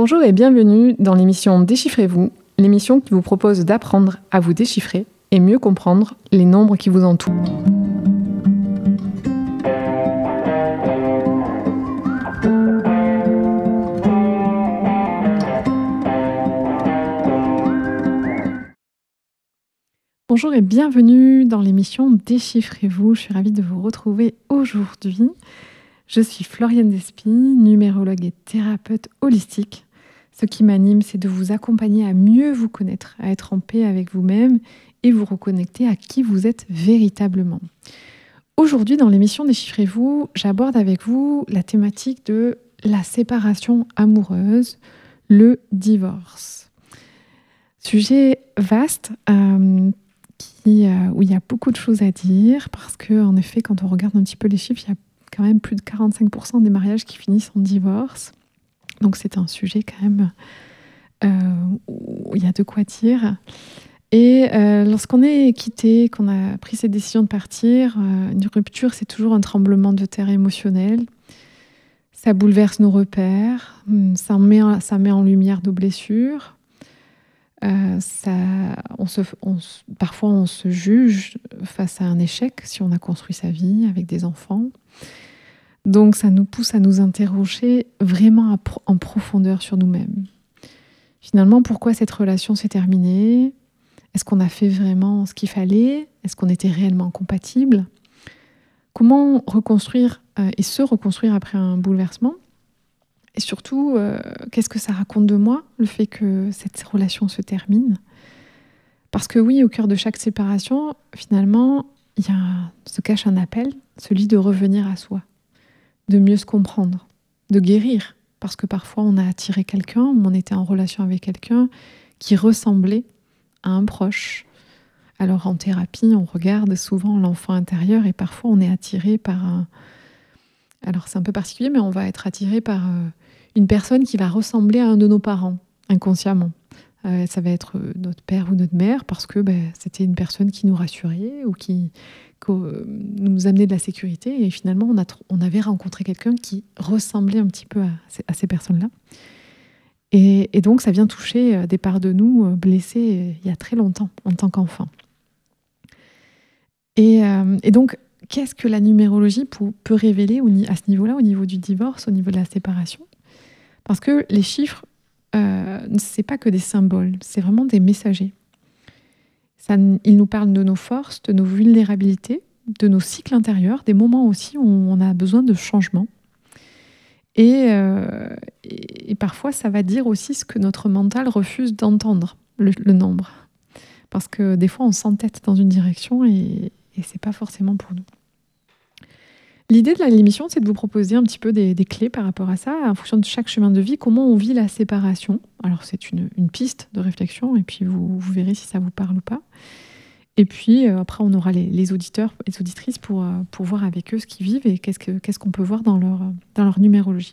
Bonjour et bienvenue dans l'émission Déchiffrez-vous, l'émission qui vous propose d'apprendre à vous déchiffrer et mieux comprendre les nombres qui vous entourent. Bonjour et bienvenue dans l'émission Déchiffrez-vous. Je suis ravie de vous retrouver aujourd'hui. Je suis Floriane Despy, numérologue et thérapeute holistique. Ce qui m'anime, c'est de vous accompagner à mieux vous connaître, à être en paix avec vous-même et vous reconnecter à qui vous êtes véritablement. Aujourd'hui, dans l'émission Déchiffrez-vous, j'aborde avec vous la thématique de la séparation amoureuse, le divorce. Sujet vaste, où il y a beaucoup de choses à dire, parce que en effet, quand on regarde un petit peu les chiffres, il y a quand même plus de 45% des mariages qui finissent en divorce. Donc c'est un sujet quand même où il y a de quoi dire. Et lorsqu'on est quitté, qu'on a pris cette décision de partir, une rupture, c'est toujours un tremblement de terre émotionnel. Ça bouleverse nos repères, ça met en lumière nos blessures. Parfois on se juge face à un échec si on a construit sa vie avec des enfants. Donc ça nous pousse à nous interroger vraiment en profondeur sur nous-mêmes. Finalement, pourquoi cette relation s'est terminée ? Est-ce qu'on a fait vraiment ce qu'il fallait ? Est-ce qu'on était réellement compatibles ? Comment reconstruire et se reconstruire après un bouleversement ? Et surtout, qu'est-ce que ça raconte de moi, le fait que cette relation se termine ? Parce que oui, au cœur de chaque séparation, finalement, se cache un appel, celui de revenir à soi, de mieux se comprendre, de guérir. Parce que parfois, on a attiré quelqu'un, ou on était en relation avec quelqu'un qui ressemblait à un proche. Alors en thérapie, on regarde souvent l'enfant intérieur et parfois on est attiré par un... Alors c'est un peu particulier, mais on va être attiré par une personne qui va ressembler à un de nos parents, inconsciemment. Ça va être notre père ou notre mère, parce que c'était une personne qui nous rassurait ou qui nous amenait de la sécurité. Et finalement, on avait rencontré quelqu'un qui ressemblait un petit peu à ces personnes-là. Et donc, ça vient toucher des parts de nous blessées il y a très longtemps, en tant qu'enfant. Et donc, qu'est-ce que la numérologie peut révéler à ce niveau-là, au niveau du divorce, au niveau de la séparation ? Parce que les chiffres, c'est pas que des symboles, c'est vraiment des messagers. Ils nous parlent de nos forces, de nos vulnérabilités, de nos cycles intérieurs, des moments aussi où on a besoin de changement. Et parfois, ça va dire aussi ce que notre mental refuse d'entendre, le nombre. Parce que des fois, on s'entête dans une direction et c'est pas forcément pour nous. L'idée de l'émission, c'est de vous proposer un petit peu des clés par rapport à ça, en fonction de chaque chemin de vie, comment on vit la séparation. Alors, c'est une piste de réflexion, et puis vous verrez si ça vous parle ou pas. Et puis, après, on aura les auditeurs et les auditrices pour voir avec eux ce qu'ils vivent et qu'est-ce qu'on peut voir dans leur numérologie.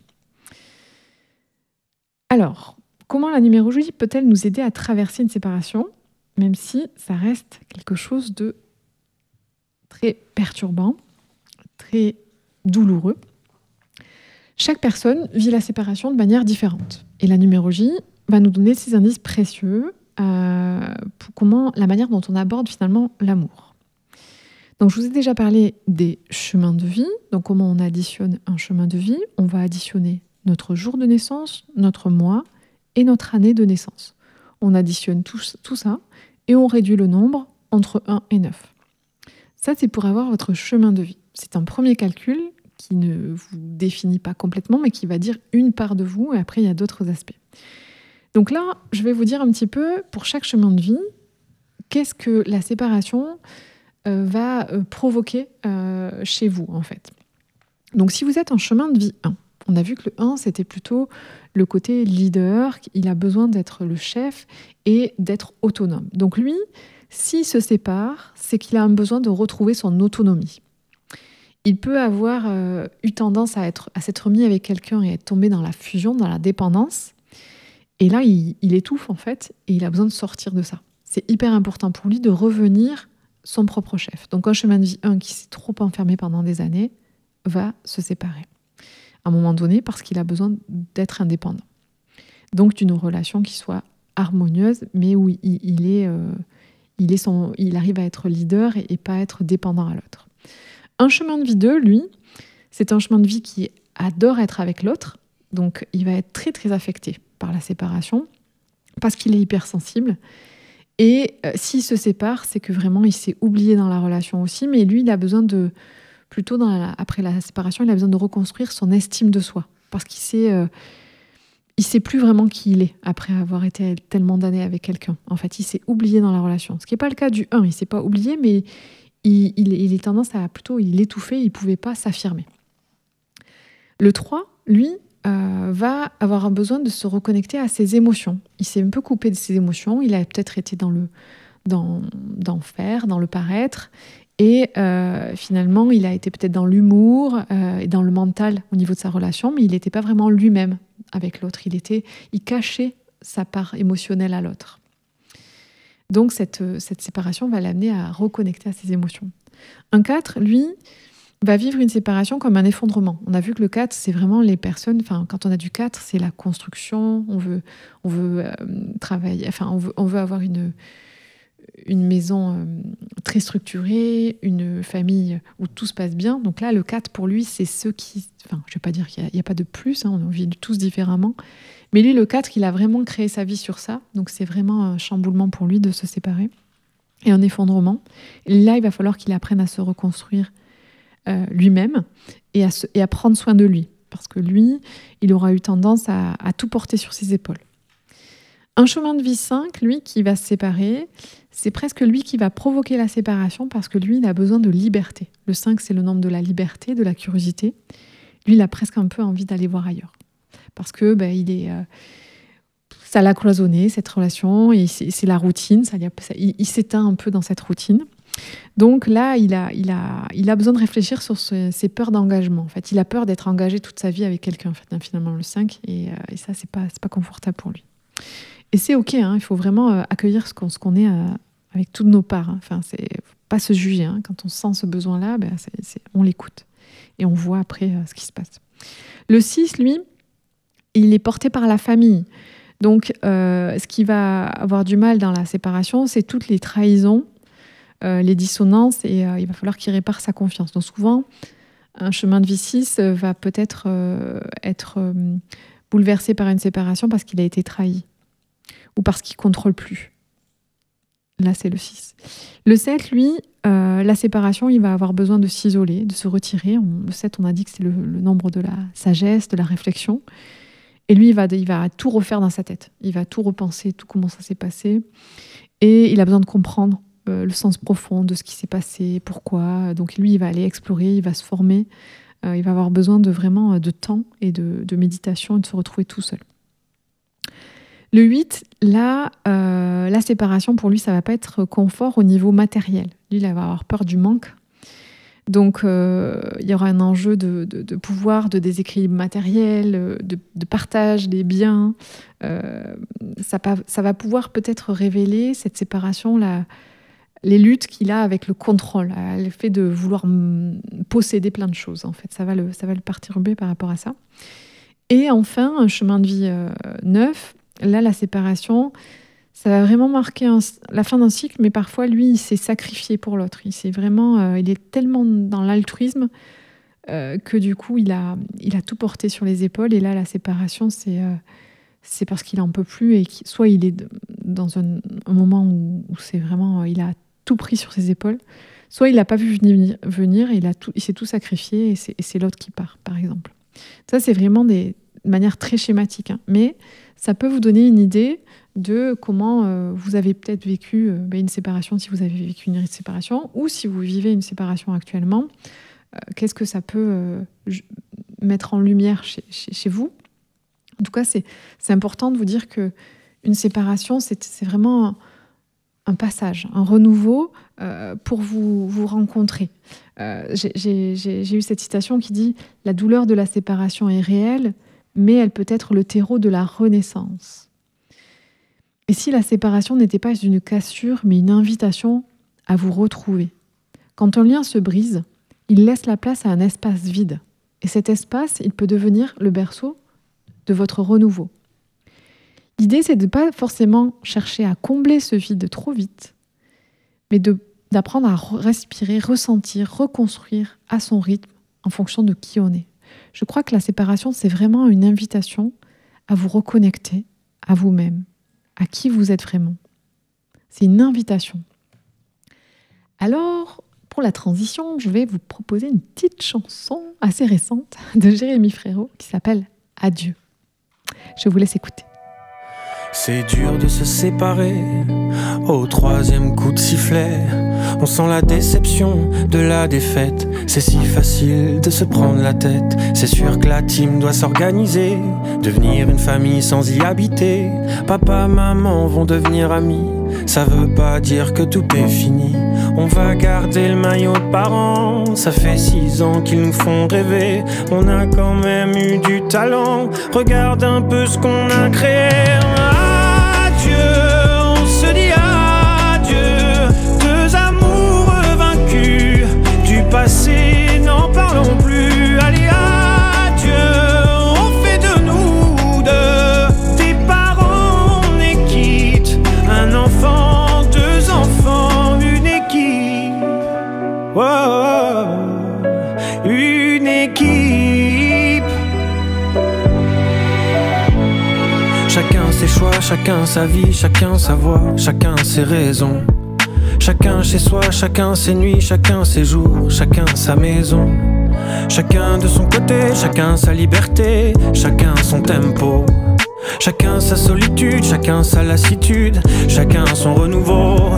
Alors, comment la numérologie peut-elle nous aider à traverser une séparation, même si ça reste quelque chose de très perturbant, très douloureux. Chaque personne vit la séparation de manière différente. Et la numérologie va nous donner ces indices précieux pour la manière dont on aborde finalement l'amour. Donc, je vous ai déjà parlé des chemins de vie. Donc, comment on additionne un chemin de vie ? On va additionner notre jour de naissance, notre mois et notre année de naissance. On additionne tout ça et on réduit le nombre entre 1 et 9. Ça, c'est pour avoir votre chemin de vie. C'est un premier calcul qui ne vous définit pas complètement, mais qui va dire une part de vous, et après, il y a d'autres aspects. Donc là, je vais vous dire un petit peu, pour chaque chemin de vie, qu'est-ce que la séparation va provoquer chez vous, en fait. Donc, si vous êtes en chemin de vie 1, on a vu que le 1, c'était plutôt le côté leader, il a besoin d'être le chef et d'être autonome. Donc lui, s'il se sépare, c'est qu'il a un besoin de retrouver son autonomie. Il peut avoir eu tendance à s'être mis avec quelqu'un et être tombé dans la fusion, dans la dépendance. Et là, il étouffe en fait, et il a besoin de sortir de ça. C'est hyper important pour lui de revenir son propre chef. Donc un chemin de vie 1 qui s'est trop enfermé pendant des années va se séparer à un moment donné parce qu'il a besoin d'être indépendant. donc d'une relation qui soit harmonieuse, mais où il arrive à être leader et pas être dépendant à l'autre. Un chemin de vie 2, lui, c'est un chemin de vie qui adore être avec l'autre, donc il va être très très affecté par la séparation, parce qu'il est hypersensible. Et s'il se sépare, c'est que vraiment il s'est oublié dans la relation aussi, mais lui, il a besoin de, plutôt après la séparation, il a besoin de reconstruire son estime de soi, parce qu'il sait plus vraiment qui il est après avoir été tellement d'années avec quelqu'un. En fait, il s'est oublié dans la relation. Ce qui n'est pas le cas du 1, il s'est pas oublié, mais il est tendance à plutôt, il étouffait, il pouvait pas s'affirmer. Le 3, lui, va avoir un besoin de se reconnecter à ses émotions. Il s'est un peu coupé de ses émotions, il a peut-être été dans faire, dans le paraître, et finalement, il a été peut-être dans l'humour et dans le mental au niveau de sa relation, mais il n'était pas vraiment lui-même avec l'autre. Il cachait sa part émotionnelle à l'autre. Donc, cette séparation va l'amener à reconnecter à ses émotions. Un 4, lui, va vivre une séparation comme un effondrement. On a vu que le 4, c'est vraiment les personnes... quand on a du 4, c'est la construction, on veut travailler... on veut avoir une maison très structurée, une famille où tout se passe bien. Donc là, le 4, pour lui, c'est ceux qui... je ne vais pas dire qu'il n'y a pas de plus, on vit tous différemment. Mais lui, le 4, il a vraiment créé sa vie sur ça. Donc c'est vraiment un chamboulement pour lui de se séparer. Et un effondrement. Et là, il va falloir qu'il apprenne à se reconstruire lui-même et à prendre soin de lui. Parce que lui, il aura eu tendance à tout porter sur ses épaules. Un chemin de vie 5, lui, qui va se séparer, c'est presque lui qui va provoquer la séparation parce que lui, il a besoin de liberté. Le 5, c'est le nombre de la liberté, de la curiosité. Lui, il a presque un peu envie d'aller voir ailleurs. Parce que ça l'a cloisonné, cette relation, et c'est la routine, il s'éteint un peu dans cette routine. Donc là, il a besoin de réfléchir sur ses peurs d'engagement. En fait, il a peur d'être engagé toute sa vie avec quelqu'un, en fait, finalement, le 5, et ça, c'est pas confortable pour lui. Et c'est OK, il faut vraiment accueillir ce qu'on est avec toutes nos parts. Enfin, faut pas se juger. Quand on sent ce besoin-là, on l'écoute. Et on voit après ce qui se passe. Le 6, lui, il est porté par la famille. Donc, ce qui va avoir du mal dans la séparation, c'est toutes les trahisons, les dissonances, et il va falloir qu'il répare sa confiance. Donc souvent, un chemin de vie 6 va peut-être être bouleversé par une séparation parce qu'il a été trahi ou parce qu'il ne contrôle plus. Là, c'est le 6. Le 7, lui, la séparation, il va avoir besoin de s'isoler, de se retirer. Le 7, on a dit que c'est le nombre de la sagesse, de la réflexion. Et lui, il va tout refaire dans sa tête. Il va tout repenser, tout comment ça s'est passé. Et il a besoin de comprendre le sens profond de ce qui s'est passé, pourquoi. Donc lui, il va aller explorer, il va se former. Il va avoir besoin vraiment de temps et de méditation et de se retrouver tout seul. Le 8, là, la séparation, pour lui, ça ne va pas être confort au niveau matériel. Lui, il va avoir peur du manque. Donc, il y aura un enjeu de pouvoir, de déséquilibre matériel, de partage des biens. Ça va pouvoir peut-être révéler, cette séparation, les luttes qu'il a avec le contrôle, le fait de vouloir posséder plein de choses. En fait, ça va le perturber par rapport à ça. Et enfin, un chemin de vie 9, là, la séparation, ça va vraiment marquer la fin d'un cycle, mais parfois, lui, il s'est sacrifié pour l'autre. Il est tellement dans l'altruisme que du coup, il a tout porté sur les épaules. Et là, la séparation, c'est parce qu'il en peut plus et soit il est dans un moment où c'est vraiment, il a tout pris sur ses épaules, soit il n'a pas vu venir et il s'est tout sacrifié et c'est l'autre qui part, par exemple. Ça, c'est vraiment de manière très schématique, mais ça peut vous donner une idée de comment vous avez peut-être vécu une séparation, si vous avez vécu une séparation, ou si vous vivez une séparation actuellement, qu'est-ce que ça peut mettre en lumière chez vous. En tout cas, c'est important de vous dire qu'une séparation, c'est vraiment un passage, un renouveau pour vous rencontrer. J'ai eu cette citation qui dit « La douleur de la séparation est réelle, mais elle peut être le terreau de la renaissance. » Et si la séparation n'était pas une cassure, mais une invitation à vous retrouver. Quand un lien se brise, il laisse la place à un espace vide. Et cet espace, il peut devenir le berceau de votre renouveau. L'idée, c'est de ne pas forcément chercher à combler ce vide trop vite, mais d'apprendre à respirer, ressentir, reconstruire à son rythme en fonction de qui on est. Je crois que la séparation, c'est vraiment une invitation à vous reconnecter à vous-même, à qui vous êtes vraiment. C'est une invitation. Alors, pour la transition, je vais vous proposer une petite chanson assez récente de Jérémy Frérot qui s'appelle « Adieu ». Je vous laisse écouter. C'est dur de se séparer au 3e coup de sifflet. On sent la déception de la défaite. C'est si facile de se prendre la tête. C'est sûr que la team doit s'organiser, devenir une famille sans y habiter. Papa, maman vont devenir amis. Ça veut pas dire que tout est fini. On va garder le maillot de parents. Ça fait 6 ans qu'ils nous font rêver. On a quand même eu du talent. Regarde un peu ce qu'on a créé. On se dit adieu, 2 amoureux vaincus, du passé n'en parlons plus. Allez adieu, on fait de nous deux, des parents on est quitte, un enfant, 2 enfants, une équipe, oh, une équipe. Chacun ses choix, chacun sa vie, chacun sa voix, chacun ses raisons. Chacun chez soi, chacun ses nuits, chacun ses jours, chacun sa maison. Chacun de son côté, chacun sa liberté, chacun son tempo. Chacun sa solitude, chacun sa lassitude, chacun son renouveau.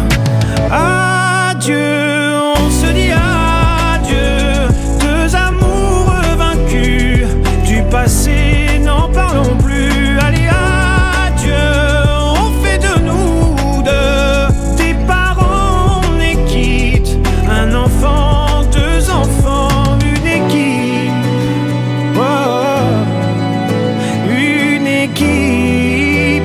Adieu, on se dit adieu, 2 amoureux vaincus, du passé n'en parlons plus. Allez adieu, on fait de nous deux, des parents on est quitte, un enfant, 2 enfants, une équipe, oh, une équipe.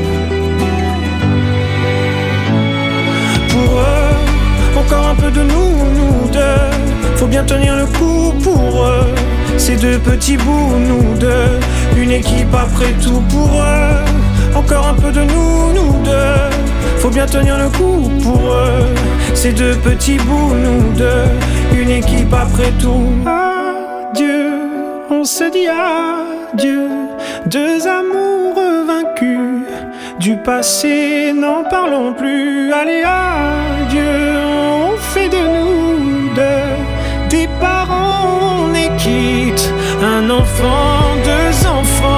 Pour eux, encore un peu de nous deux, faut bien tenir le coup pour eux, ces 2 petits bouts, nous deux, une équipe après tout pour eux. Encore un peu de nous deux, faut bien tenir le coup pour eux, ces 2 petits bouts, nous deux, une équipe après tout. Adieu, on se dit adieu, 2 amoureux vaincus, du passé n'en parlons plus. Allez adieu, on fait de nous deux, des parents on est quitte, un enfant, 2 enfants.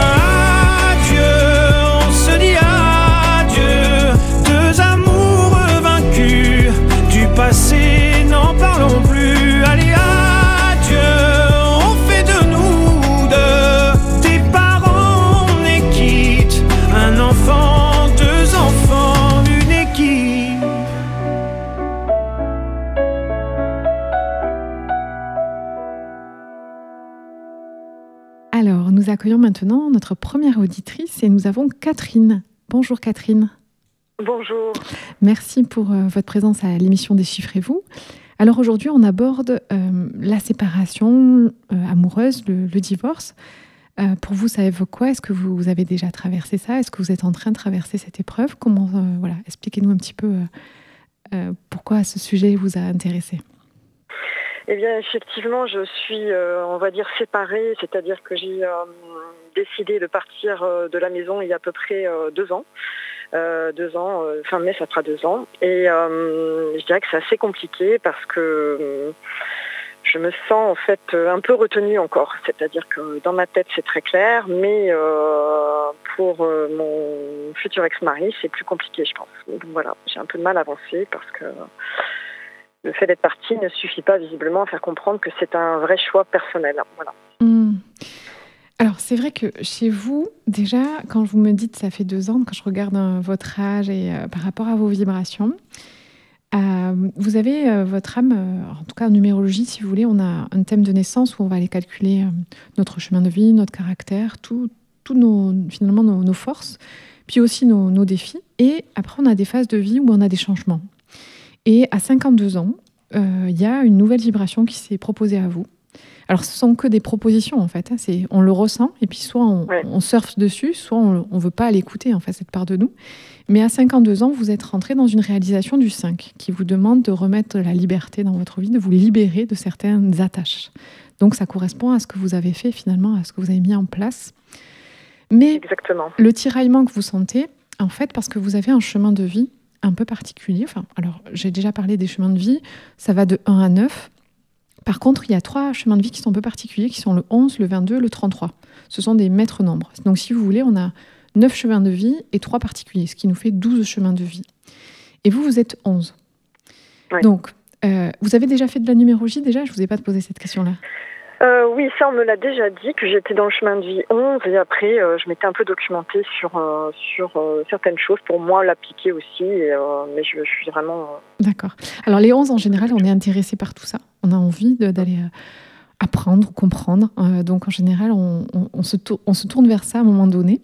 Passé, n'en parlons plus. Allez adieu, on fait de nous deux, des parents on est quitte, un enfant, 2 enfants, une équipe. Alors, nous accueillons maintenant notre première auditrice et nous avons Catherine. Bonjour Catherine. Bonjour. Merci pour votre présence à l'émission Déchiffrez-vous. Alors aujourd'hui, on aborde la séparation amoureuse, le divorce. Pour vous, ça évoque quoi ? Est-ce que vous avez déjà traversé ça ? Est-ce que vous êtes en train de traverser cette épreuve ? Comment, voilà, expliquez-nous un petit peu pourquoi ce sujet vous a intéressé. Eh bien, effectivement, je suis, on va dire, séparée, c'est-à-dire que j'ai décidé de partir de la maison il y a à peu près 2 ans. 2 ans, fin mai ça fera 2 ans, et je dirais que c'est assez compliqué parce que je me sens en fait un peu retenue encore, c'est-à-dire que dans ma tête c'est très clair, mais pour mon futur ex-mari c'est plus compliqué, je pense. Donc voilà, j'ai un peu de mal à avancer parce que le fait d'être partie ne suffit pas visiblement à faire comprendre que c'est un vrai choix personnel. Voilà. Alors, c'est vrai que chez vous, déjà, quand vous me dites ça fait 2 ans, quand je regarde votre âge et par rapport à vos vibrations, vous avez votre âme, en tout cas en numérologie, si vous voulez, on a un thème de naissance où on va aller calculer notre chemin de vie, notre caractère, finalement nos forces, puis aussi nos défis. Et après, on a des phases de vie où on a des changements. Et à 52 ans, il y a une nouvelle vibration qui s'est proposée à vous. Alors, ce sont que des propositions, en fait. On le ressent, et puis soit on surfe dessus, soit on ne veut pas l'écouter, en fait, cette part de nous. Mais à 52 ans, vous êtes rentré dans une réalisation du 5 qui vous demande de remettre la liberté dans votre vie, de vous libérer de certaines attaches. Donc, ça correspond à ce que vous avez fait, finalement, à ce que vous avez mis en place. Mais exactement. Le tiraillement que vous sentez, en fait, parce que vous avez un chemin de vie un peu particulier. Alors, j'ai déjà parlé des chemins de vie, ça va de 1 à 9. Par contre, il y a 3 chemins de vie qui sont un peu particuliers, qui sont le 11, le 22, le 33. Ce sont des maîtres nombres. Donc, si vous voulez, on a 9 chemins de vie et 3 particuliers, ce qui nous fait 12 chemins de vie. Et vous êtes 11. Oui. Donc, vous avez déjà fait de la numérologie déjà ? Je ne vous ai pas posé cette question-là. Oui, ça on me l'a déjà dit, que j'étais dans le chemin de vie 11 et après je m'étais un peu documentée sur certaines choses pour moi l'appliquer aussi, mais je suis vraiment... D'accord. Alors les 11 en général, on est intéressé par tout ça. On a envie d'aller apprendre, comprendre. Donc en général, on se tourne vers ça à un moment donné.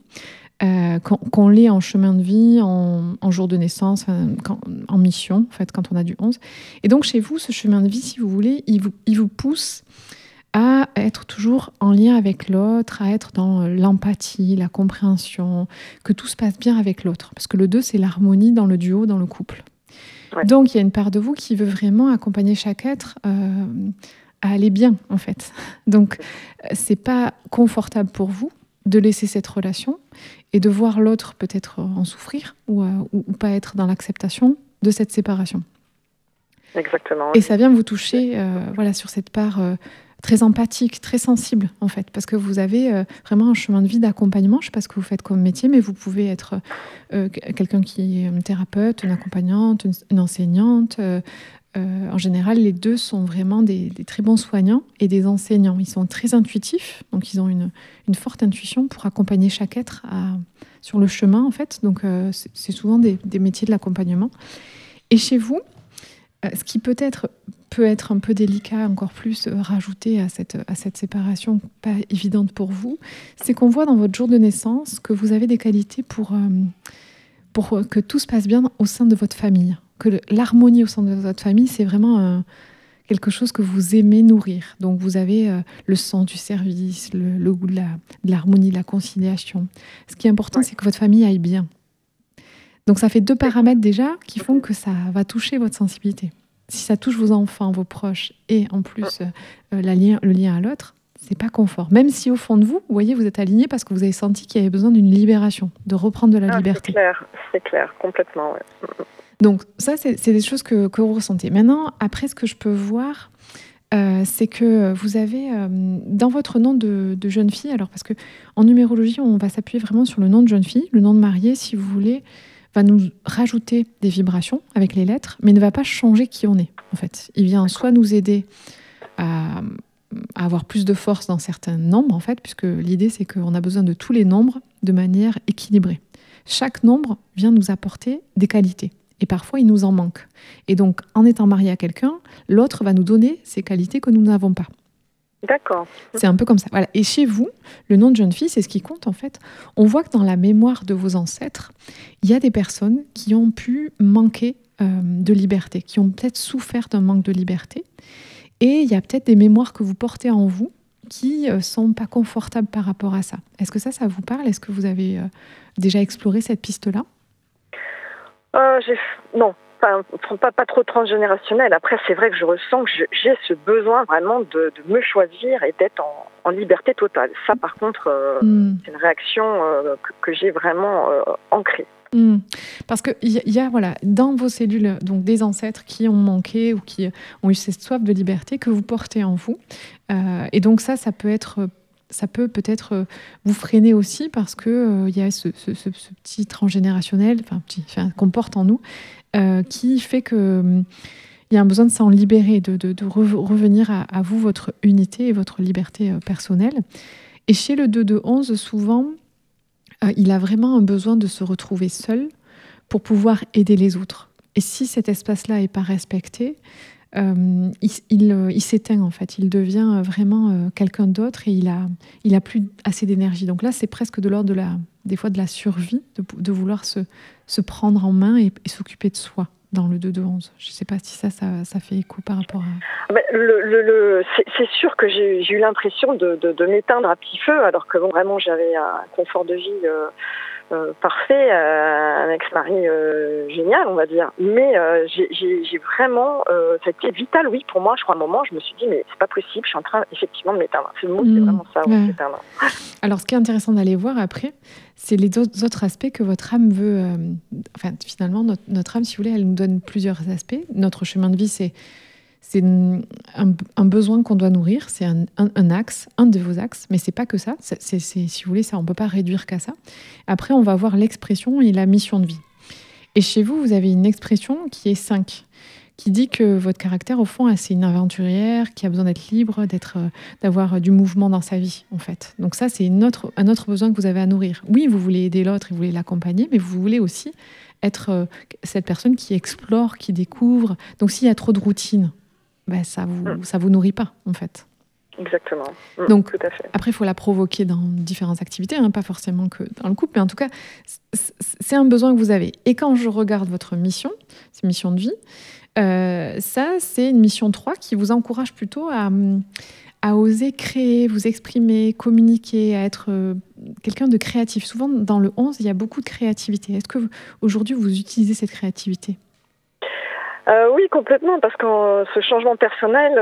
Qu'on l'ait en chemin de vie, en jour de naissance, en mission, en fait, quand on a du 11. Et donc chez vous, ce chemin de vie, si vous voulez, il vous pousse à être toujours en lien avec l'autre, à être dans l'empathie, la compréhension, que tout se passe bien avec l'autre. Parce que le 2, c'est l'harmonie dans le duo, dans le couple. Ouais. Donc, il y a une part de vous qui veut vraiment accompagner chaque être à aller bien, en fait. Donc, c'est pas confortable pour vous de laisser cette relation et de voir l'autre peut-être en souffrir ou pas être dans l'acceptation de cette séparation. Exactement. Et ça vient vous toucher sur cette part... très empathique, très sensible en fait, parce que vous avez vraiment un chemin de vie d'accompagnement. Je ne sais pas ce que vous faites comme métier, mais vous pouvez être quelqu'un qui est une thérapeute, une accompagnante, une enseignante. En général, les 2 sont vraiment des très bons soignants et des enseignants. Ils sont très intuitifs, donc ils ont une forte intuition pour accompagner chaque être sur le chemin en fait. Donc c'est souvent des métiers de l'accompagnement. Et chez vous, ce qui peut être un peu délicat, encore plus rajouté à cette séparation pas évidente pour vous, c'est qu'on voit dans votre jour de naissance que vous avez des qualités pour que tout se passe bien au sein de votre famille. Que l'harmonie au sein de votre famille, c'est vraiment quelque chose que vous aimez nourrir. Donc vous avez le sens du service, le goût de l'harmonie, de la conciliation. Ce qui est important, c'est que votre famille aille bien. Donc ça fait 2 paramètres déjà qui font que ça va toucher votre sensibilité. Si ça touche vos enfants, vos proches et en plus le lien à l'autre, c'est pas confort. Même si au fond de vous, vous voyez, vous êtes aligné parce que vous avez senti qu'il y avait besoin d'une libération, de reprendre de la liberté. C'est clair, complètement. Ouais. Donc ça, c'est des choses que vous ressentez. Maintenant, après, ce que je peux voir, c'est que vous avez dans votre nom de jeune fille, alors parce que en numérologie, on va s'appuyer vraiment sur le nom de jeune fille, le nom de mariée, si vous voulez, va nous rajouter des vibrations avec les lettres, mais ne va pas changer qui on est, en fait. Il vient soit nous aider à avoir plus de force dans certains nombres, en fait, puisque l'idée, c'est qu'on a besoin de tous les nombres de manière équilibrée. Chaque nombre vient nous apporter des qualités, et parfois, il nous en manque. Et donc, en étant marié à quelqu'un, l'autre va nous donner ces qualités que nous n'avons pas. D'accord. C'est un peu comme ça. Voilà. Et chez vous, le nom de jeune fille, c'est ce qui compte en fait. On voit que dans la mémoire de vos ancêtres, il y a des personnes qui ont pu manquer de liberté, qui ont peut-être souffert d'un manque de liberté. Et il y a peut-être des mémoires que vous portez en vous qui ne sont pas confortables par rapport à ça. Est-ce que ça vous parle ? Est-ce que vous avez déjà exploré cette piste-là ? Non. Pas trop transgénérationnel. Après, c'est vrai que je ressens que j'ai ce besoin vraiment de me choisir et d'être en liberté totale. Ça, par contre, c'est une réaction que j'ai vraiment ancrée. Parce qu'il y a dans vos cellules donc, des ancêtres qui ont manqué ou qui ont eu cette soif de liberté que vous portez en vous. Et donc ça peut peut-être vous freiner aussi parce qu'il y a ce petit transgénérationnel qu'on porte en nous qui fait qu'il y a un besoin de s'en libérer, de revenir à vous, votre unité et votre liberté personnelle. Et chez le 2 de 11, souvent, il a vraiment un besoin de se retrouver seul pour pouvoir aider les autres. Et si cet espace-là n'est pas respecté, il s'éteint en fait, il devient vraiment quelqu'un d'autre et il a plus assez d'énergie. Donc là, c'est presque de l'ordre des fois de la survie, de vouloir se prendre en main et s'occuper de soi. dans le 2-2-11. Je ne sais pas si ça fait écho par rapport à... C'est sûr que j'ai eu l'impression de m'éteindre à petit feu, alors que vraiment j'avais un confort de vie parfait, un ex-mari génial, on va dire. Mais j'ai vraiment... ça a été vital, oui, pour moi. Je crois, à un moment, je me suis dit, mais c'est pas possible, je suis en train effectivement de m'éteindre. C'est le mot, c'est vraiment ça, ouais. s'éteindre. Alors, ce qui est intéressant d'aller voir après, c'est les autres aspects que votre âme veut... finalement, notre âme, si vous voulez, elle nous donne plusieurs aspects. Notre chemin de vie, c'est un besoin qu'on doit nourrir, c'est un axe, un de vos axes, mais c'est pas que ça. Si vous voulez, ça, on peut pas réduire qu'à ça. Après, on va voir l'expression et la mission de vie. Et chez vous, vous avez une expression qui est 5, qui dit que votre caractère, au fond, c'est une aventurière qui a besoin d'être libre, d'avoir du mouvement dans sa vie, en fait. Donc ça, c'est un autre besoin que vous avez à nourrir. Oui, vous voulez aider l'autre et vous voulez l'accompagner, mais vous voulez aussi être cette personne qui explore, qui découvre. Donc s'il y a trop de routine, ça vous nourrit pas, en fait. Exactement. Donc, tout à fait. Après, il faut la provoquer dans différentes activités, pas forcément que dans le couple, mais en tout cas, c'est un besoin que vous avez. Et quand je regarde votre mission, cette mission de vie, ça, c'est une mission 3 qui vous encourage plutôt à oser créer, vous exprimer, communiquer, à être quelqu'un de créatif. Souvent, dans le 11, il y a beaucoup de créativité. Est-ce que aujourd'hui, vous utilisez cette créativité ? Oui, complètement, parce que ce changement personnel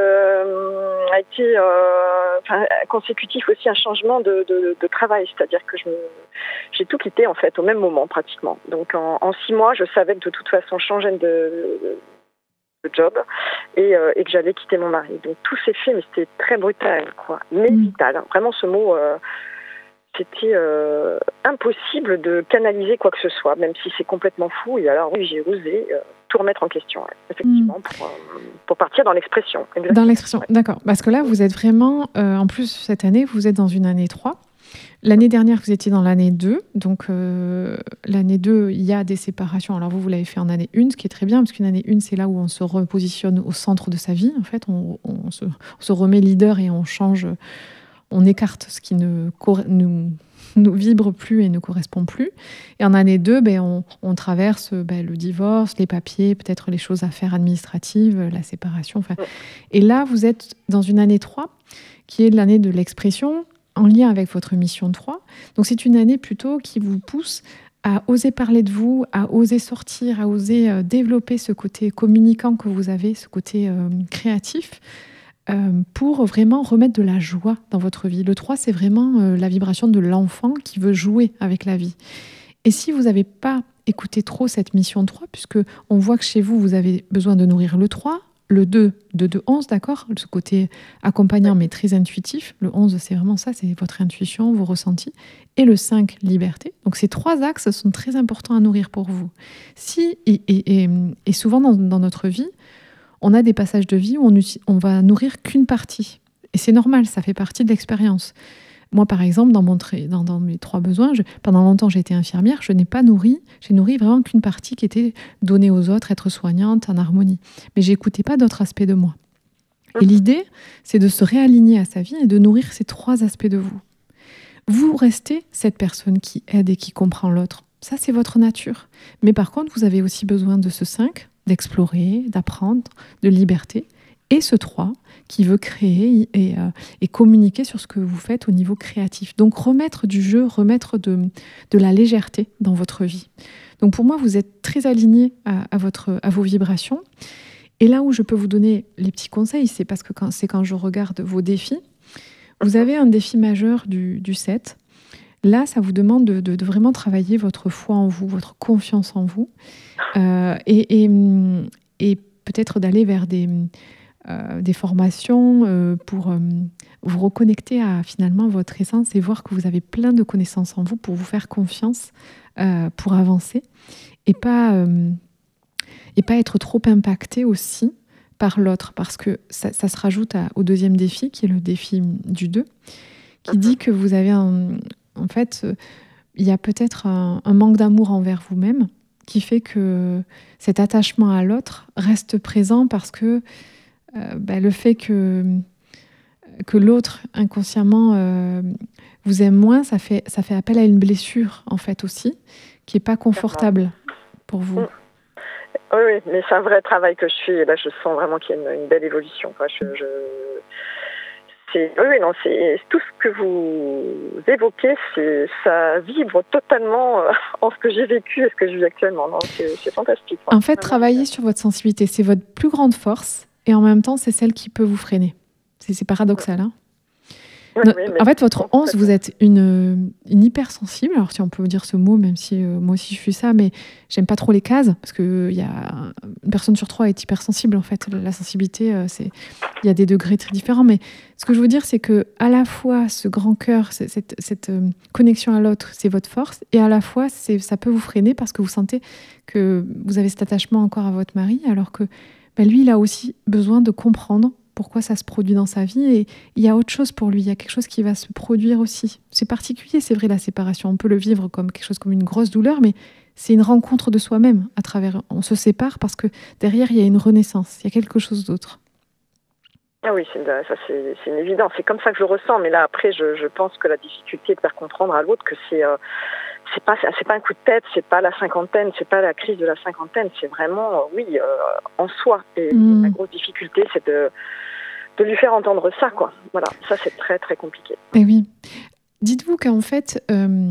a été consécutif aussi à un changement de travail, c'est-à-dire que j'ai tout quitté en fait au même moment pratiquement. Donc en 6 mois, je savais que de toute façon je changeais de job et que j'allais quitter mon mari. Donc tout s'est fait, mais c'était très brutal, quoi, mais vital. Vraiment, ce mot. C'était impossible de canaliser quoi que ce soit, même si c'est complètement fou. Et alors oui, j'ai osé tout remettre en question, effectivement, pour partir dans l'expression. Exactement. Dans l'expression, d'accord. Parce que là, vous êtes vraiment, en plus, cette année, vous êtes dans une année 3. L'année dernière, vous étiez dans l'année 2. Donc, l'année 2, il y a des séparations. Alors, vous l'avez fait en année 1, ce qui est très bien, parce qu'une année 1, c'est là où on se repositionne au centre de sa vie. En fait, on se remet leader et on change... On écarte ce qui ne nous vibre plus et ne correspond plus. Et en année 2, on traverse le divorce, les papiers, peut-être les choses à faire administratives, la séparation. Et là, vous êtes dans une année 3, qui est l'année de l'expression, en lien avec votre mission 3. Donc c'est une année plutôt qui vous pousse à oser parler de vous, à oser sortir, à oser développer ce côté communicant que vous avez, ce côté créatif, pour vraiment remettre de la joie dans votre vie. Le 3, c'est vraiment la vibration de l'enfant qui veut jouer avec la vie. Et si vous n'avez pas écouté trop cette mission 3, puisque on voit que chez vous, vous avez besoin de nourrir le 3, le 2, de 2-11, d'accord, ce côté accompagnant mais très intuitif. Le 11, c'est vraiment ça, c'est votre intuition, vos ressentis. Et le 5, liberté. Donc ces 3 axes sont très importants à nourrir pour vous. Et souvent dans notre vie, on a des passages de vie où on va nourrir qu'une partie. Et c'est normal, ça fait partie de l'expérience. Moi, par exemple, dans mes 3 besoins, pendant longtemps, j'ai été infirmière, j'ai nourri vraiment qu'une partie qui était donnée aux autres, être soignante, en harmonie. Mais j'écoutais pas d'autres aspects de moi. Et l'idée, c'est de se réaligner à sa vie et de nourrir ces 3 aspects de vous. Vous restez cette personne qui aide et qui comprend l'autre. Ça, c'est votre nature. Mais par contre, vous avez aussi besoin de ce 5, d'explorer, d'apprendre, de liberté, et ce 3 qui veut créer et communiquer sur ce que vous faites au niveau créatif. Donc remettre du jeu, remettre de la légèreté dans votre vie. Donc pour moi, vous êtes très aligné à vos vibrations. Et là où je peux vous donner les petits conseils, c'est parce que quand je regarde vos défis, vous avez un défi majeur du 7. Là, ça vous demande de vraiment travailler votre foi en vous, votre confiance en vous, et peut-être d'aller vers des formations pour vous reconnecter à finalement votre essence et voir que vous avez plein de connaissances en vous pour vous faire confiance, pour avancer et pas être trop impacté aussi par l'autre, parce que ça se rajoute au deuxième défi, qui est le défi du 2, qui dit que vous avez en fait, il y a peut-être un manque d'amour envers vous-même qui fait que cet attachement à l'autre reste présent parce que le fait que l'autre inconsciemment vous aime moins, ça fait appel à une blessure en fait aussi, qui n'est pas confortable pour vous. Oui, mais c'est un vrai travail que je fais. Et là, je sens vraiment qu'il y a une belle évolution. Quoi. C'est tout ce que vous évoquez, ça vibre totalement en ce que j'ai vécu et ce que je vis actuellement. Non, c'est fantastique. En fait, travailler sur votre sensibilité, c'est votre plus grande force et en même temps, c'est celle qui peut vous freiner. C'est paradoxal, hein. En fait, votre 11, vous êtes une hypersensible. Alors, si on peut dire ce mot, même si moi aussi je suis ça, mais j'aime pas trop les cases, parce que une personne sur 3 est hypersensible, en fait. La sensibilité, il y a des degrés très différents. Mais ce que je veux dire, c'est que à la fois, ce grand cœur, cette connexion à l'autre, c'est votre force, et à la fois, ça peut vous freiner parce que vous sentez que vous avez cet attachement encore à votre mari, alors que lui, il a aussi besoin de comprendre pourquoi ça se produit dans sa vie, et il y a autre chose pour lui, il y a quelque chose qui va se produire aussi. C'est particulier, c'est vrai, la séparation, on peut le vivre comme quelque chose, comme une grosse douleur, mais c'est une rencontre de soi-même à travers, on se sépare parce que derrière il y a une renaissance, il y a quelque chose d'autre. Ah oui, c'est une évidence, c'est comme ça que je le ressens, mais là après je pense que la difficulté de faire comprendre à l'autre que c'est pas un coup de tête, c'est pas la cinquantaine, c'est pas la crise de la cinquantaine, c'est vraiment en soi. Et la grosse difficulté, c'est de lui faire entendre ça, quoi. Voilà, ça c'est très très compliqué. Et oui. Dites-vous qu'en fait,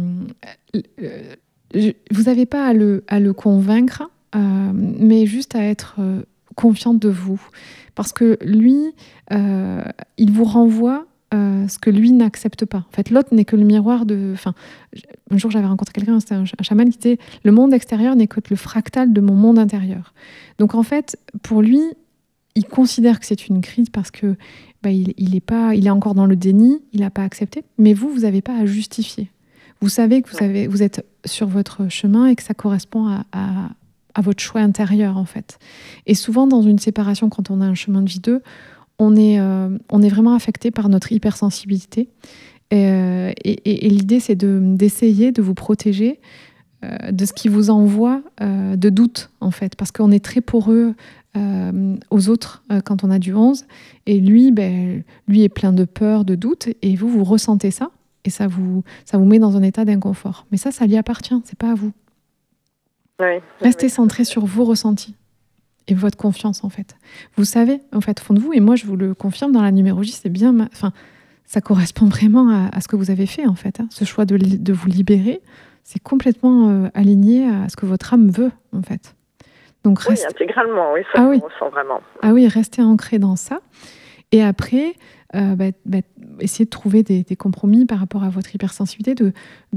vous n'avez pas à le convaincre, mais juste à être confiante de vous. Parce que lui, il vous renvoie ce que lui n'accepte pas. En fait, l'autre n'est que le miroir de... Enfin, un jour, j'avais rencontré quelqu'un, c'était un chaman qui disait « Le monde extérieur n'est que le fractal de mon monde intérieur ». Donc, en fait, pour lui, il considère que c'est une crise parce que il est encore dans le déni, il n'a pas accepté. Mais vous n'avez pas à justifier. Vous savez que vous êtes sur votre chemin et que ça correspond à votre choix intérieur, en fait. Et souvent, dans une séparation, quand on a un chemin de vie 2, on est vraiment affecté par notre hypersensibilité. Et l'idée, c'est d'essayer de vous protéger de ce qui vous envoie de doute, en fait. Parce qu'on est très poreux aux autres quand on a du 11. Et lui est plein de peur, de doute. Et vous ressentez ça. Et ça vous met dans un état d'inconfort. Mais ça lui appartient, c'est pas à vous. Oui, Restez centré sur vos ressentis et votre confiance, en fait. Vous savez, en fait, au fond de vous, et moi je vous le confirme, dans la numérologie, c'est bien, ça correspond vraiment à ce que vous avez fait, en fait. Ce choix de vous libérer, c'est complètement aligné à ce que votre âme veut, en fait. Donc, oui, intégralement, oui, ça je ressens vraiment. Ah oui, restez ancré dans ça. Et après, essayez de trouver des compromis par rapport à votre hypersensibilité,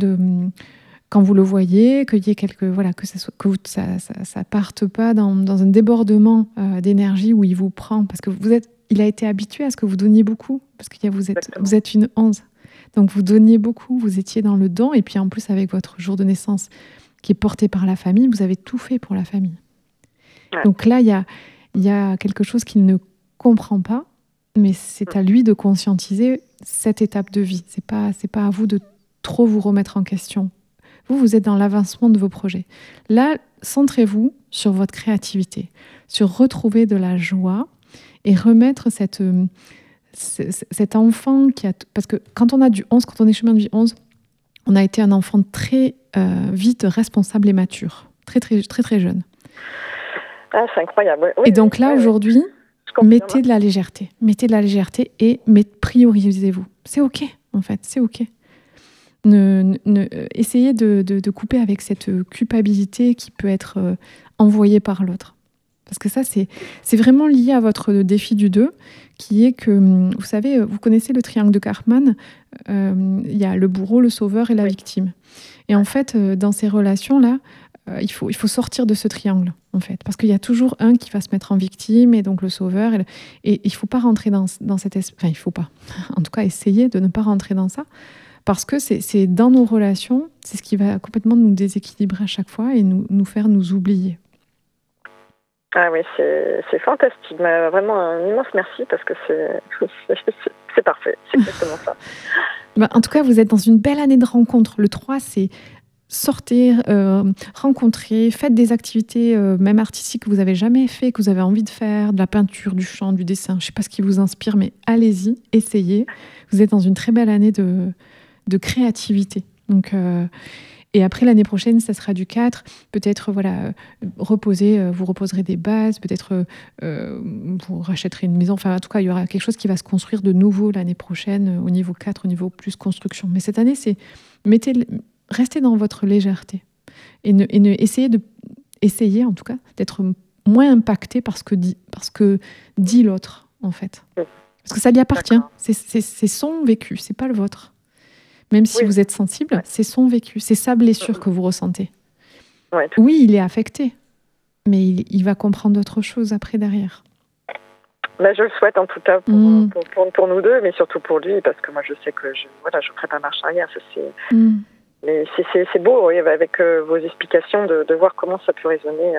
quand vous le voyez, qu'il y ait que ça parte pas dans un débordement d'énergie où il vous prend, parce que il a été habitué à ce que vous donniez beaucoup, parce que vous êtes une 11. Donc vous donniez beaucoup, vous étiez dans le don, et puis en plus avec votre jour de naissance qui est porté par la famille, vous avez tout fait pour la famille. Ouais. Donc là, il y a quelque chose qu'il ne comprend pas, mais c'est à lui de conscientiser cette étape de vie. C'est pas à vous de trop vous remettre en question. Vous êtes dans l'avancement de vos projets. Là, centrez-vous sur votre créativité, sur retrouver de la joie et remettre cet enfant qui a... Parce que quand on a du 11, quand on est chemin de vie 11, on a été un enfant très vite responsable et mature, très, très, très, très jeune. Ah, c'est incroyable. Oui, et donc là, aujourd'hui, mettez de la légèreté. Mettez de la légèreté et priorisez-vous. C'est OK, en fait, c'est OK. Essayez de couper avec cette culpabilité qui peut être envoyée par l'autre. Parce que ça, c'est vraiment lié à votre défi du 2, qui est que, vous savez, vous connaissez le triangle de Karpman, il y a le bourreau, le sauveur et la victime. Et en fait, dans ces relations-là, il faut sortir de ce triangle, en fait. Parce qu'il y a toujours un qui va se mettre en victime, et donc le sauveur. Et il ne faut pas rentrer dans cette... Enfin, il ne faut pas. En tout cas, essayer de ne pas rentrer dans ça. Parce que c'est dans nos relations, c'est ce qui va complètement nous déséquilibrer à chaque fois et nous faire nous oublier. Ah oui, c'est fantastique. Mais vraiment un immense merci parce que c'est parfait. C'est exactement ça. En tout cas, vous êtes dans une belle année de rencontres. Le 3, c'est sortir, rencontrer, faites des activités même artistiques que vous n'avez jamais fait, que vous avez envie de faire, de la peinture, du chant, du dessin. Je ne sais pas ce qui vous inspire, mais allez-y, essayez. Vous êtes dans une très belle année de créativité. Donc, Et après, l'année prochaine, ça sera du 4. Peut-être, reposer, vous reposerez des bases. Peut-être, vous rachèterez une maison. Enfin, en tout cas, il y aura quelque chose qui va se construire de nouveau l'année prochaine, au niveau 4, au niveau plus construction. Mais cette année, c'est restez dans votre légèreté. Et essayez, en tout cas, d'être moins impacté par ce que dit l'autre, en fait. Parce que ça lui appartient. C'est son vécu, c'est pas le vôtre. Même si vous êtes sensible, c'est son vécu, c'est sa blessure que vous ressentez. Oui, il est affecté, mais il va comprendre d'autres choses après, derrière. Je le souhaite en tout cas pour nous deux, mais surtout pour lui, parce que moi je sais que je ne ferai pas marche arrière. Mais c'est beau, avec vos explications, de voir comment ça peut résonner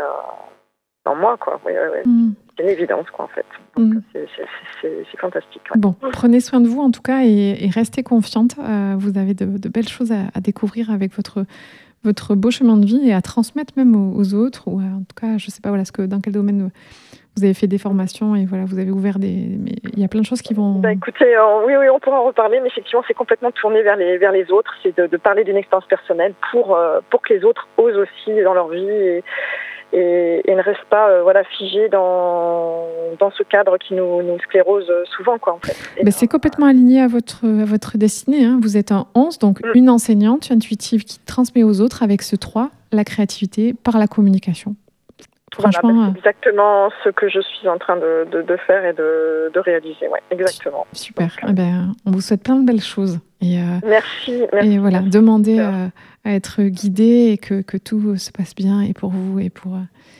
en moi, quoi. C'est une évidence, quoi, en fait. Donc, c'est fantastique. Ouais. Bon, prenez soin de vous, en tout cas, et restez confiante. Vous avez de belles choses à découvrir avec votre beau chemin de vie et à transmettre même aux autres. Ou en tout cas, je ne sais pas dans quel domaine vous avez fait des formations et vous avez ouvert mais il y a plein de choses qui vont... Écoutez, oui, on pourra en reparler, mais effectivement, c'est complètement tourné vers les autres. C'est de parler d'une expérience personnelle pour que les autres osent aussi dans leur vie et ne restent pas figés dans ce cadre qui nous sclérose souvent, quoi, en fait. C'est complètement aligné à votre destinée. Hein. Vous êtes un 11, donc une enseignante intuitive qui transmet aux autres avec ce 3, la créativité par la communication. Franchement, c'est exactement ce que je suis en train de faire et de réaliser. Ouais, exactement. Super. On vous souhaite plein de belles choses. Et, merci. Et voilà, demandez à être guidé et que tout se passe bien et pour vous et pour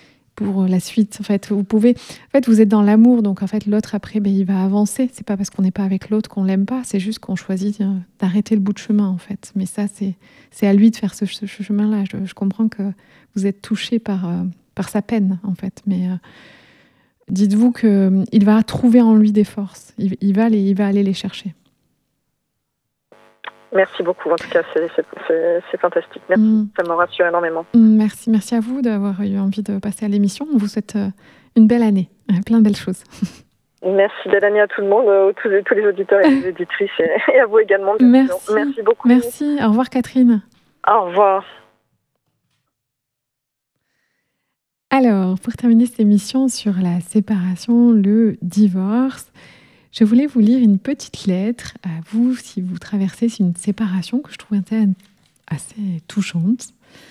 la suite. En fait, vous êtes dans l'amour, donc en fait, l'autre après, il va avancer. C'est pas parce qu'on n'est pas avec l'autre qu'on l'aime pas. C'est juste qu'on choisit d'arrêter le bout de chemin, en fait. Mais ça, c'est à lui de faire ce chemin-là. Je comprends que vous êtes touché par sa peine, en fait. Mais dites-vous qu'il va trouver en lui des forces. Il va aller les chercher. Merci beaucoup. En tout cas, c'est fantastique. Merci. Ça me rassure énormément. Merci à vous d'avoir eu envie de passer à l'émission. On vous souhaite une belle année. Plein de belles choses. Merci. Belle année à tout le monde, tous les auditeurs et les auditrices et à vous également. Merci beaucoup. Merci. Au revoir, Catherine. Au revoir. Alors, pour terminer cette émission sur la séparation, le divorce, je voulais vous lire une petite lettre à vous si vous traversez une séparation que je trouve assez touchante.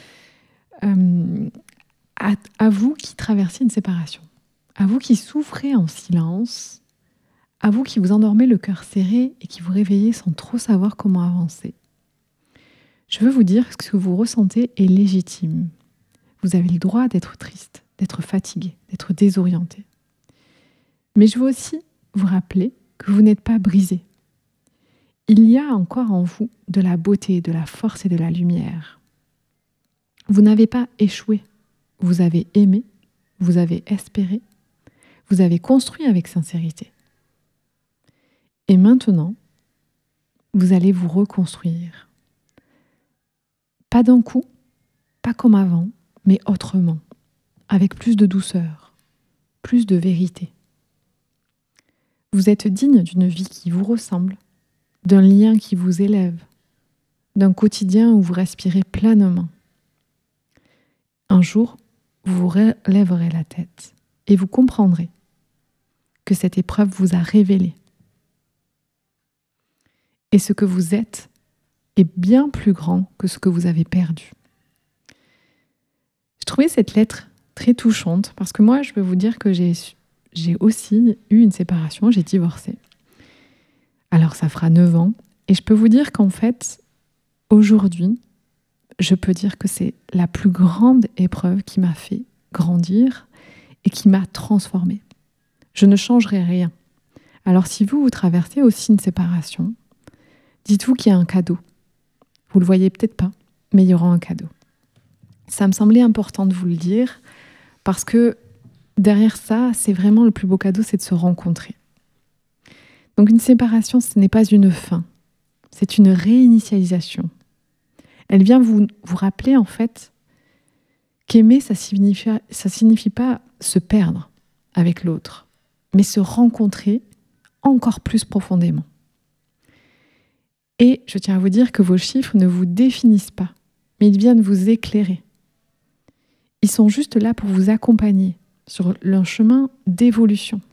À vous qui traversez une séparation, à vous qui souffrez en silence, à vous qui vous endormez le cœur serré et qui vous réveillez sans trop savoir comment avancer. Je veux vous dire que ce que vous ressentez est légitime. Vous avez le droit d'être triste, d'être fatigué, d'être désorienté. Mais je veux aussi vous rappeler que vous n'êtes pas brisé. Il y a encore en vous de la beauté, de la force et de la lumière. Vous n'avez pas échoué. Vous avez aimé, vous avez espéré, vous avez construit avec sincérité. Et maintenant, vous allez vous reconstruire. Pas d'un coup, pas comme avant, mais autrement, avec plus de douceur, plus de vérité. Vous êtes digne d'une vie qui vous ressemble, d'un lien qui vous élève, d'un quotidien où vous respirez pleinement. Un jour, vous relèverez la tête et vous comprendrez que cette épreuve vous a révélé. Et ce que vous êtes est bien plus grand que ce que vous avez perdu. Je trouvais cette lettre très touchante parce que moi, je peux vous dire que j'ai aussi eu une séparation, j'ai divorcé. Alors, ça fera 9 ans et je peux vous dire qu'en fait, aujourd'hui, je peux dire que c'est la plus grande épreuve qui m'a fait grandir et qui m'a transformée. Je ne changerai rien. Alors, si vous traversez aussi une séparation, dites-vous qu'il y a un cadeau. Vous ne le voyez peut-être pas, mais il y aura un cadeau. Ça me semblait important de vous le dire parce que derrière ça, c'est vraiment le plus beau cadeau, c'est de se rencontrer. Donc une séparation, ce n'est pas une fin, c'est une réinitialisation. Elle vient vous rappeler en fait qu'aimer, ça signifie pas se perdre avec l'autre, mais se rencontrer encore plus profondément. Et je tiens à vous dire que vos chiffres ne vous définissent pas, mais ils viennent vous éclairer. Ils sont juste là pour vous accompagner sur leur chemin d'évolution.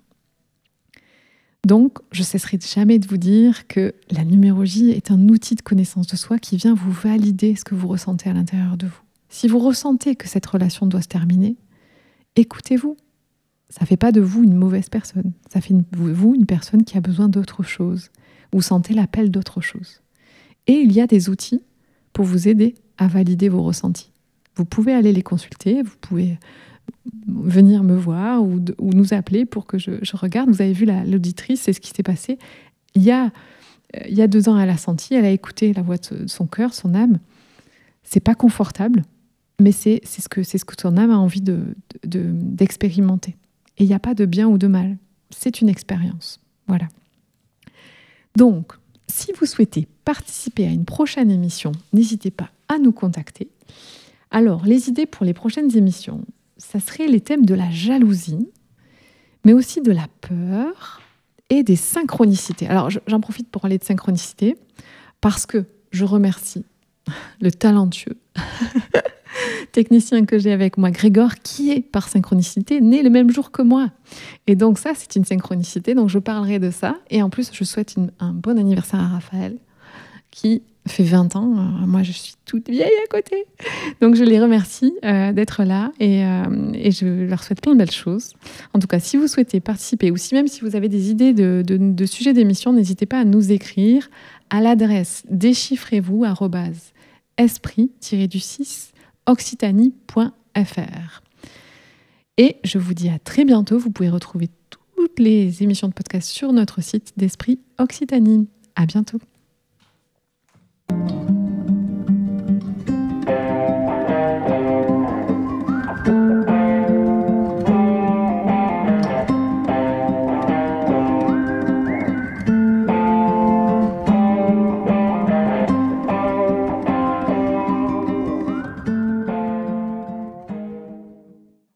Donc, je ne cesserai jamais de vous dire que la numérologie est un outil de connaissance de soi qui vient vous valider ce que vous ressentez à l'intérieur de vous. Si vous ressentez que cette relation doit se terminer, écoutez-vous. Ça ne fait pas de vous une mauvaise personne. Ça fait de vous une personne qui a besoin d'autre chose. Vous sentez l'appel d'autre chose. Et il y a des outils pour vous aider à valider vos ressentis. Vous pouvez aller les consulter, vous pouvez venir me voir ou nous appeler pour que je regarde. Vous avez vu l'auditrice, c'est ce qui s'est passé. Il y a 2 ans, elle a senti, elle a écouté la voix de son cœur, son âme. C'est pas confortable, mais c'est ce que son âme a envie d'expérimenter. Et il n'y a pas de bien ou de mal. C'est une expérience. Voilà. Donc, si vous souhaitez participer à une prochaine émission, n'hésitez pas à nous contacter. Alors, les idées pour les prochaines émissions, ça serait les thèmes de la jalousie, mais aussi de la peur et des synchronicités. Alors, j'en profite pour parler de synchronicité, parce que je remercie le talentueux technicien que j'ai avec moi, Grégor, qui est par synchronicité né le même jour que moi. Et donc ça, c'est une synchronicité, donc je parlerai de ça. Et en plus, je souhaite un bon anniversaire à Raphaël, qui fait 20 ans. Moi, je suis toute vieille à côté. Donc je les remercie d'être là et je leur souhaite plein de belles choses. En tout cas, si vous souhaitez participer ou même si vous avez des idées de sujets d'émission, n'hésitez pas à nous écrire à l'adresse déchiffrez-vous@esprit-du6occitanie.fr. Et je vous dis à très bientôt. Vous pouvez retrouver toutes les émissions de podcast sur notre site d'Esprit Occitanie. À bientôt.